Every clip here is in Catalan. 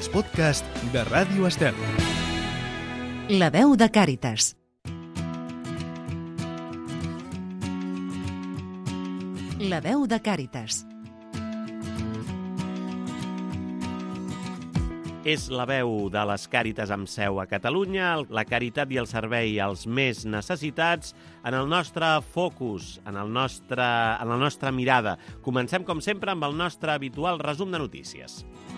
els podcasts de Ràdio Estel. La veu de Càritas. La veu de Càritas. És la veu de les Càritas amb seu a Catalunya, la caritat i el servei als més necessitats en el nostre focus, en la nostra mirada. Comencem, com sempre, amb el nostre habitual resum de notícies.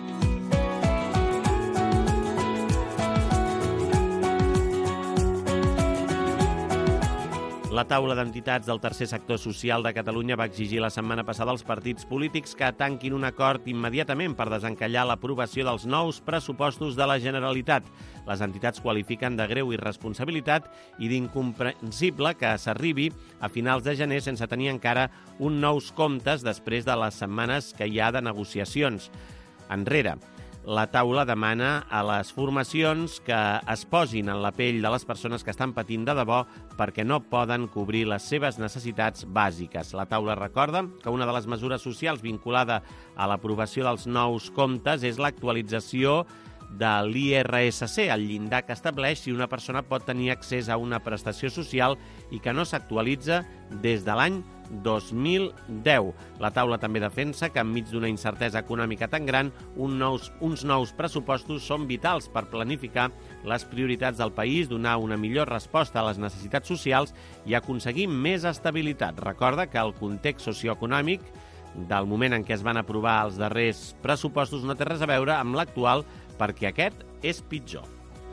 La taula d'entitats del tercer sector social de Catalunya va exigir la setmana passada als partits polítics que tanquin un acord immediatament per desencallar l'aprovació dels nous pressupostos de la Generalitat. Les entitats qualifiquen de greu irresponsabilitat i d'incomprensible que s'arribi a finals de gener sense tenir encara uns nous comptes després de les setmanes que hi ha de negociacions enrere. La taula demana a les formacions que es posin en la pell de les persones que estan patint de debò perquè no poden cobrir les seves necessitats bàsiques. La taula recorda que una de les mesures socials vinculada a l'aprovació dels nous comptes és l'actualització de l'IRSC, el llindar que estableix si una persona pot tenir accés a una prestació social i que no s'actualitza des de l'any 2010. La taula també defensa que enmig d'una incertesa econòmica tan gran, uns nous pressupostos són vitals per planificar les prioritats del país, donar una millor resposta a les necessitats socials i aconseguir més estabilitat. Recorda que el context socioeconòmic del moment en què es van aprovar els darrers pressupostos no té res a veure amb l'actual, perquè aquest és pitjor.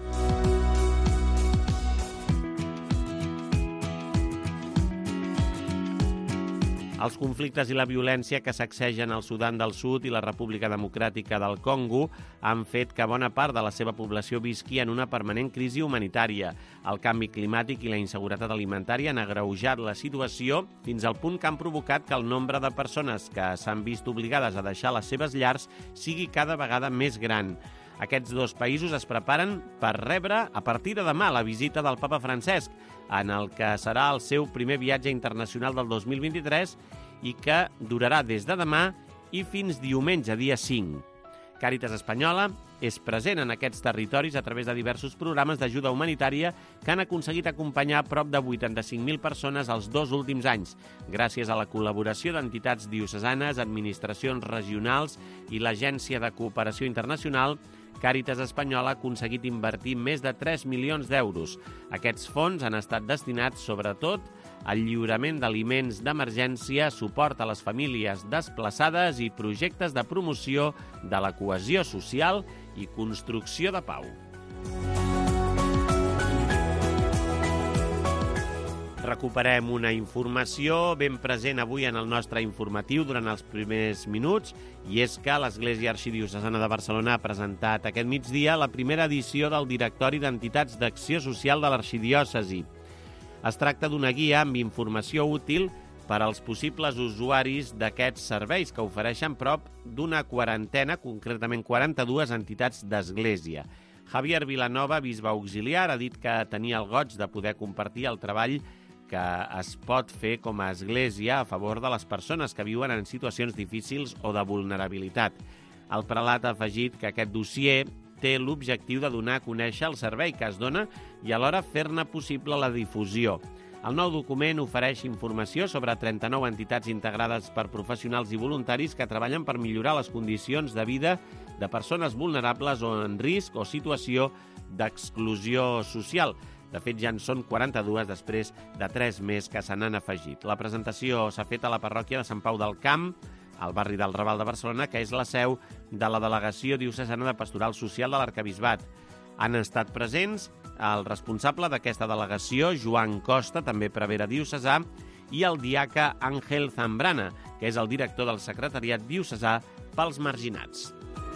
Els conflictes i la violència que sacsegen el Sudan del Sud i la República Democràtica del Congo han fet que bona part de la seva població visqui en una permanent crisi humanitària. El canvi climàtic i la inseguretat alimentària han agreujat la situació fins al punt que han provocat que el nombre de persones que s'han vist obligades a deixar les seves llars sigui cada vegada més gran. Aquests dos països es preparen per rebre a partir de demà la visita del papa Francesc, en el que serà el seu primer viatge internacional del 2023 i que durarà des de demà i fins diumenge, dia 5. Càritas Espanyola és present en aquests territoris a través de diversos programes d'ajuda humanitària que han aconseguit acompanyar a prop de 85.000 persones els 2 últims anys, gràcies a la col·laboració d'entitats diocesanes, administracions regionals i l'Agència de Cooperació Internacional. Càritas Espanyola ha aconseguit invertir més de 3 milions d'euros. Aquests fons han estat destinats, sobretot, al lliurament d'aliments d'emergència, suport a les famílies desplaçades i projectes de promoció de la cohesió social i construcció de pau. Recuperem una informació ben present avui en el nostre informatiu durant els primers minuts, i és que l'Església Arxidiocesana de Barcelona ha presentat aquest migdia la primera edició del Directori d'Entitats d'Acció Social de l'Arxidiòcesi. Es tracta d'una guia amb informació útil per als possibles usuaris d'aquests serveis que ofereixen prop d'una quarantena, concretament 42 entitats d'Església. Javier Vilanova, bisbe auxiliar, ha dit que tenia el goig de poder compartir el treball que es pot fer com a església a favor de les persones que viuen en situacions difícils o de vulnerabilitat. El prelat ha afegit que aquest dossier té l'objectiu de donar a conèixer el servei que es dona i alhora fer-ne possible la difusió. El nou document ofereix informació sobre 39 entitats integrades per professionals i voluntaris que treballen per millorar les condicions de vida de persones vulnerables o en risc o situació d'exclusió social. De fet, ja en són 42 després de 3 més que se n'han afegit. La presentació s'ha fet a la parròquia de Sant Pau del Camp, al barri del Raval de Barcelona, que és la seu de la Delegació Diocesana de Pastoral Social de l'Arquebisbat. Han estat presents el responsable d'aquesta delegació, Joan Costa, també prevere diocesà, i el diaca Àngel Zambrana, que és el director del Secretariat Diocesà pels Marginats.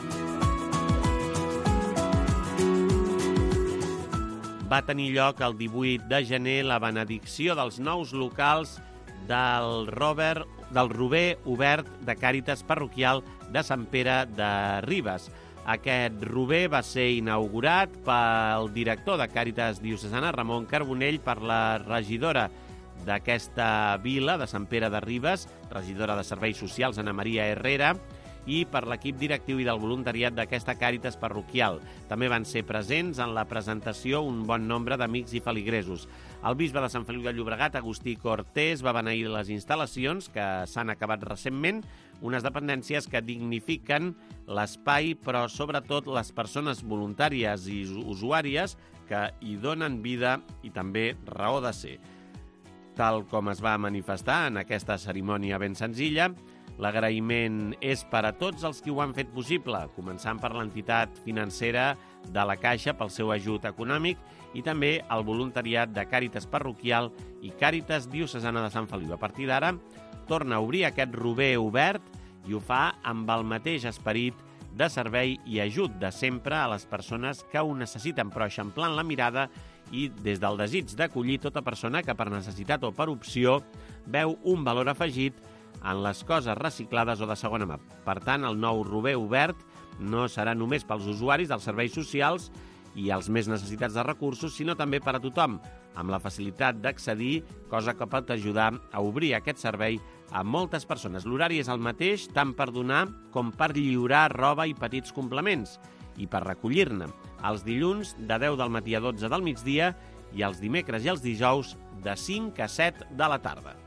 Va tenir lloc el 18 de gener la benedicció dels nous locals del Rober Obert de Càritas Parroquial de Sant Pere de Ribes. Aquest rober va ser inaugurat pel director de Càritas Diocesana, Ramon Carbonell, per la regidora d'aquesta vila, de Sant Pere de Ribes, regidora de Serveis Socials, Ana Maria Herrera, i per l'equip directiu i del voluntariat d'aquesta Càritas parroquial. També van ser presents en la presentació un bon nombre d'amics i feligresos. El bisbe de Sant Feliu de Llobregat, Agustí Cortés, va beneir les instal·lacions que s'han acabat recentment, unes dependències que dignifiquen l'espai, però sobretot les persones voluntàries i usuàries que hi donen vida i també raó de ser. Tal com es va manifestar en aquesta cerimònia ben senzilla, l'agraïment és per a tots els que ho han fet possible, començant per l'entitat financera de la Caixa pel seu ajut econòmic i també el voluntariat de Càritas Parroquial i Càritas Diocesana de Sant Feliu. A partir d'ara, torna a obrir aquest rober obert i ho fa amb el mateix esperit de servei i ajut de sempre a les persones que ho necessiten, però eixamplant la mirada i des del desig d'acollir tota persona que per necessitat o per opció veu un valor afegit en les coses reciclades o de segona mà. Per tant, el nou rober obert no serà només pels usuaris dels serveis socials i els més necessitats de recursos, sinó també per a tothom, amb la facilitat d'accedir, cosa que pot ajudar a obrir aquest servei a moltes persones. L'horari és el mateix, tant per donar com per lliurar roba i petits complements, i per recollir-ne, els dilluns de 10 del matí a 12 del migdia i els dimecres i els dijous de 5 a 7 de la tarda.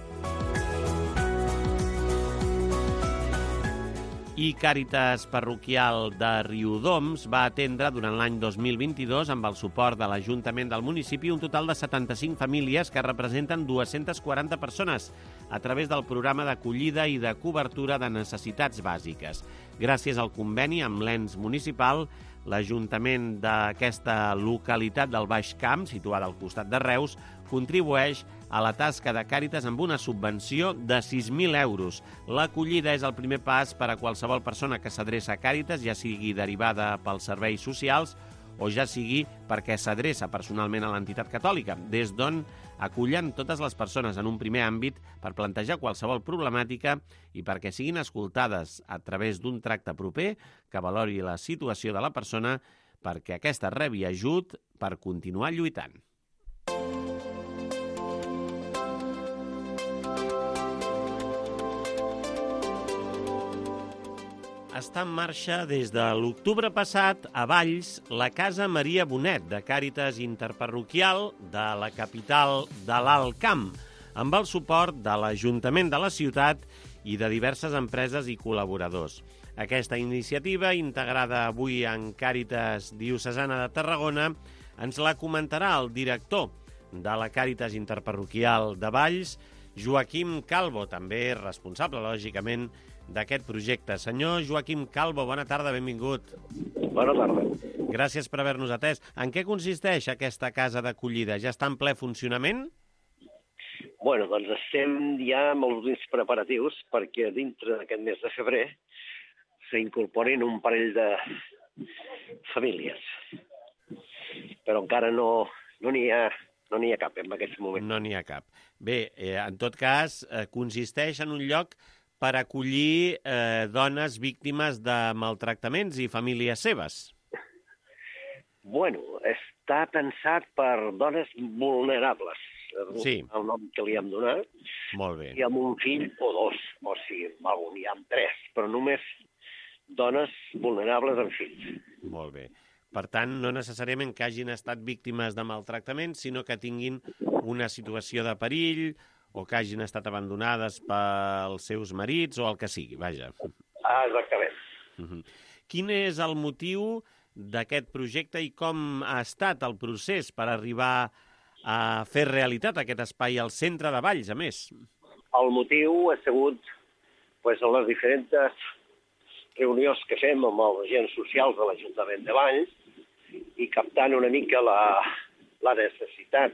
I Càritas Parroquial de Riudoms va atendre durant l'any 2022, amb el suport de l'Ajuntament del municipi, un total de 75 famílies que representen 240 persones a través del programa d'acollida i de cobertura de necessitats bàsiques. Gràcies al conveni amb l'ens municipal, l'Ajuntament d'aquesta localitat del Baix Camp, situada al costat de Reus, contribueix a la tasca de Càritas amb una subvenció de 6.000 euros. L'acollida és el primer pas per a qualsevol persona que s'adreça a Càritas, ja sigui derivada pels serveis socials o ja sigui perquè s'adreça personalment a l'entitat catòlica, des d'on acullen totes les persones en un primer àmbit per plantejar qualsevol problemàtica i perquè siguin escoltades a través d'un tracte proper que valori la situació de la persona perquè aquesta rebi ajut per continuar lluitant. Està en marxa des de l'octubre passat a Valls la Casa Maria Bonet de Càritas Interparroquial de la capital de l'Alt Camp, amb el suport de l'Ajuntament de la ciutat i de diverses empreses i col·laboradors. Aquesta iniciativa, integrada avui en Càritas Diocesana de Tarragona, ens la comentarà el director de la Càritas Interparroquial de Valls, Joaquim Calvo, també responsable, lògicament, d'aquest projecte. Senyor Joaquim Calvo, bona tarda, benvingut. Bona tarda. Gràcies per haver-nos atès. En què consisteix aquesta casa d'acollida? Ja està en ple funcionament? Bueno, doncs estem ja amb els últims preparatius perquè dintre d'aquest mes de febrer s'incorporin un parell de famílies. Però encara no n'hi ha cap en aquest moment. No n'hi ha cap. Bé, en tot cas, consisteix en un lloc per acollir dones víctimes de maltractaments i famílies seves. Bueno, està pensat per dones vulnerables, sí. El nom que li hem donat. Molt bé. I amb un fill o dos, o sigui, n'hi ha 3, però només dones vulnerables amb fills. Molt bé. Per tant, no necessàriament que hagin estat víctimes de maltractament, sinó que tinguin una situació de perill o que hagin estat abandonades pels seus marits o el que sigui, vaja. Ah, exactament. Quin és el motiu d'aquest projecte i com ha estat el procés per arribar a fer realitat aquest espai al centre de Valls, a més? El motiu ha sigut les diferents reunions que fem amb els agents socials de l'Ajuntament de Valls i captant una mica la necessitat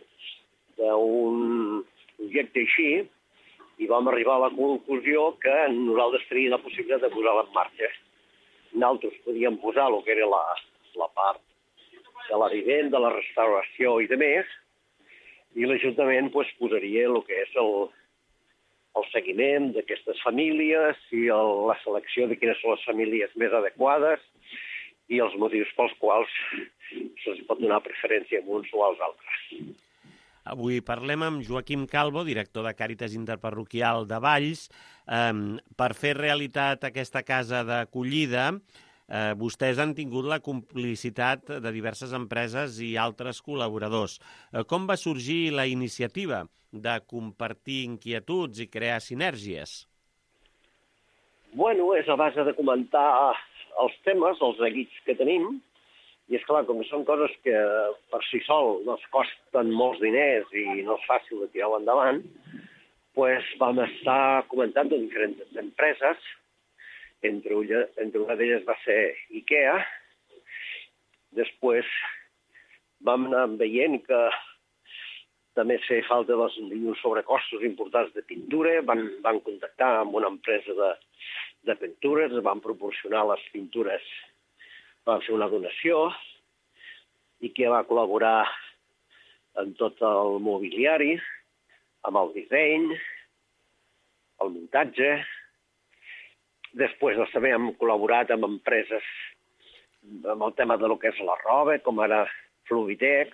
d'un projecte així, i vam arribar a la conclusió que nosaltres teníem la possibilitat de posar-la en marxa. Nosaltres podíem posar el que era la part de la vivenda, de la restauració i de més, i l'Ajuntament posaria el que és el seguiment d'aquestes famílies i la selecció de quines són les famílies més adequades i els motius pels quals se'ls pot donar preferència a uns o als altres. Avui parlem amb Joaquim Calvo, director de Càritas Interparroquial de Valls. Per fer realitat aquesta casa d'acollida, vostès han tingut la complicitat de diverses empreses i altres col·laboradors. Com va sorgir la iniciativa de compartir inquietuds i crear sinergies? Bueno, és a base de comentar els temes, els neguits que tenim, i és clar, com que són coses que per si sol no es costen molts diners i no és fàcil de tirar-ho endavant, doncs vam estar comentant de diferents empreses. Entre una d'elles va ser IKEA. Després vam anar veient que també feia falta uns sobrecostos importants de pintura. Van contactar amb una empresa de pintures, van proporcionar les pintures, van fer una donació, IKEA va col·laborar en tot el mobiliari, amb el disseny, el muntatge. Després també hem col·laborat amb empreses amb el tema de lo que és la roba, com ara Fluvidex.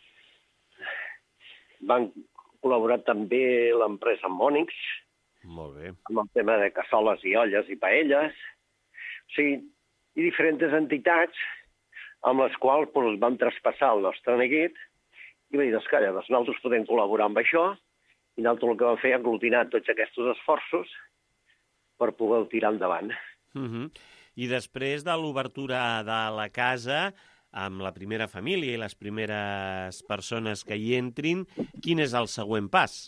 Van col·laborar també l'empresa Mònix, Molt bé. amb el tema de cassoles i olles i paelles. O sigui, i diferents entitats amb les quals vam traspassar el nostre neguit i vam dir, doncs calla, nosaltres podem col·laborar amb això, i nosaltres el que vam fer és aglutinar tots aquests esforços per poder tirar endavant. I després de l'obertura de la casa, amb la primera família i les primeres persones que hi entrin, quin és el següent pas?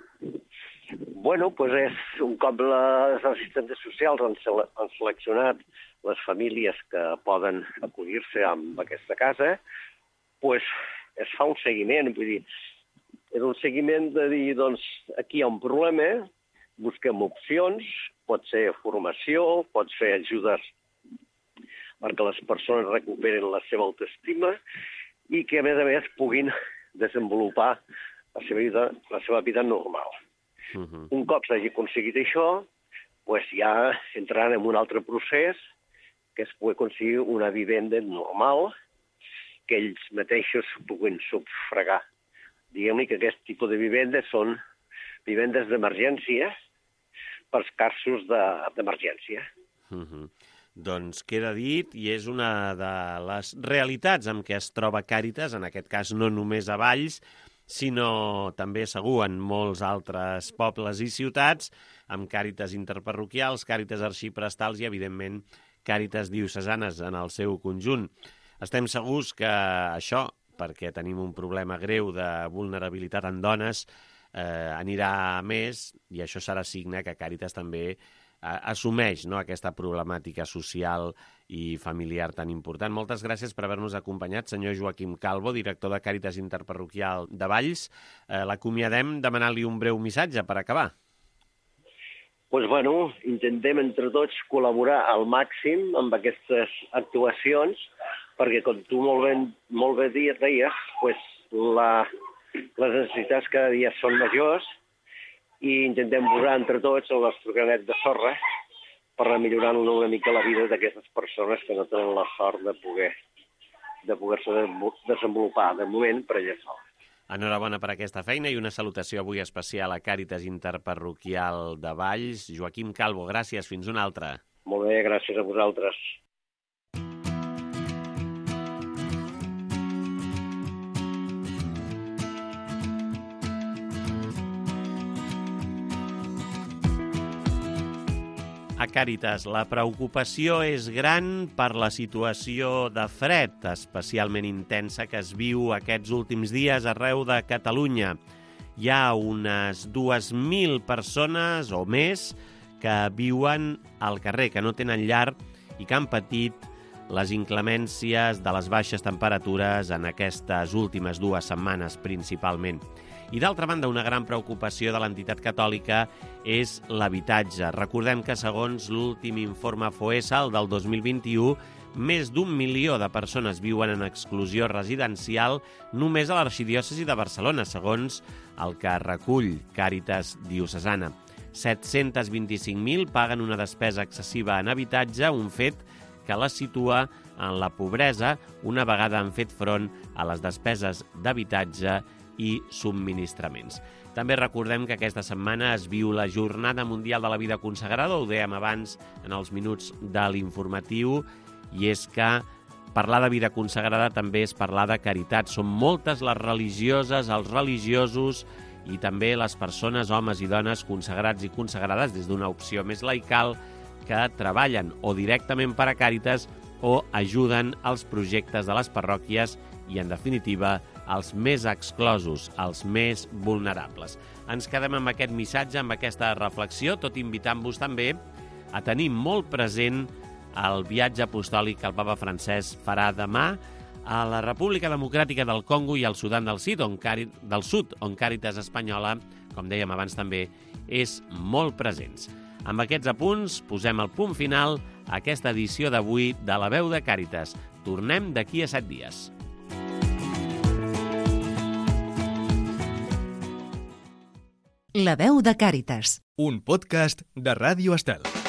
Bueno, doncs és un cop les assistents socials han seleccionat les famílies que poden acollir-se amb aquesta casa, doncs es fa un seguiment, vull dir, és un seguiment de dir, doncs, aquí hi ha un problema, busquem opcions, pot ser formació, pot ser ajudes perquè les persones recuperen la seva autoestima i que, a més, puguin desenvolupar la seva vida normal. Un cop s'hagi aconseguit això, doncs ja entraran en un altre procés, que és poder aconseguir una vivenda normal, que ells mateixos puguin sufragar. Diguem-ne que aquest tipus de vivendes són vivendes d'emergència per casos d'emergència. Doncs queda dit, i és una de les realitats amb què es troba Càritas, en aquest cas no només a Valls, sinó també segur en molts altres pobles i ciutats, amb Càritas interparroquials, Càritas arxiprestals i, evidentment, Càritas diocesanes en el seu conjunt. Estem segurs que això, perquè tenim un problema greu de vulnerabilitat en dones, anirà a més, i això serà signe que Càritas també assumeix, no, aquesta problemàtica social i familiar tan important. Moltes gràcies per haver-nos acompanyat, senyor Joaquim Calvo, director de Càritas Interparroquial de Valls. L'acomiadem demanant-li un breu missatge per acabar. Doncs, bueno, intentem entre tots col·laborar al màxim amb aquestes actuacions, perquè, com tu molt bé deies, les necessitats cada dia són majors i intentem posar entre tots el nostre granet de sorra per anar millorant una mica la vida d'aquestes persones que no tenen la sort de poder-se desenvolupar de moment per ella sola. Enhorabona per aquesta feina i una salutació avui especial a Càritas Interparroquial de Valls. Joaquim Calvo, gràcies. Fins una altra. Molt bé, gràcies a vosaltres. A Càritas, la preocupació és gran per la situació de fred, especialment intensa, que es viu aquests últims dies arreu de Catalunya. Hi ha unes 2.000 persones o més que viuen al carrer, que no tenen llar i que han patit les inclemències de les baixes temperatures en aquestes últimes 2 setmanes, principalment. I, d'altra banda, una gran preocupació de l'entitat catòlica és l'habitatge. Recordem que, segons l'últim informe FOESA, el del 2021, més d'1 milió de persones viuen en exclusió residencial només a l'arxidiòcesi de Barcelona, segons el que recull Càritas diocesana. 725.000 paguen una despesa excessiva en habitatge, un fet que les situa en la pobresa una vegada han fet front a les despeses d'habitatge i subministraments. També recordem que aquesta setmana es viu la Jornada Mundial de la Vida Consagrada, ho dèiem abans en els minuts de l'informatiu, i és que parlar de vida consagrada també és parlar de caritat. Són moltes les religioses, els religiosos i també les persones, homes i dones consagrats i consagrades des d'una opció més laical que treballen o directament per a Càritas o ajuden als projectes de les parròquies i, en definitiva, els més exclosos, els més vulnerables. Ens quedem amb aquest missatge, amb aquesta reflexió, tot invitant-vos també a tenir molt present el viatge apostòlic que el papa Francesc farà demà a la República Democràtica del Congo i al Sudan del Sud, on Càritas Espanyola, com dèiem abans també, és molt presents. Amb aquests apunts posem el punt final a aquesta edició d'avui de La Veu de Càritas. Tornem d'aquí a 7 dies. La Veu de Càritas. Un podcast de Ràdio Estel.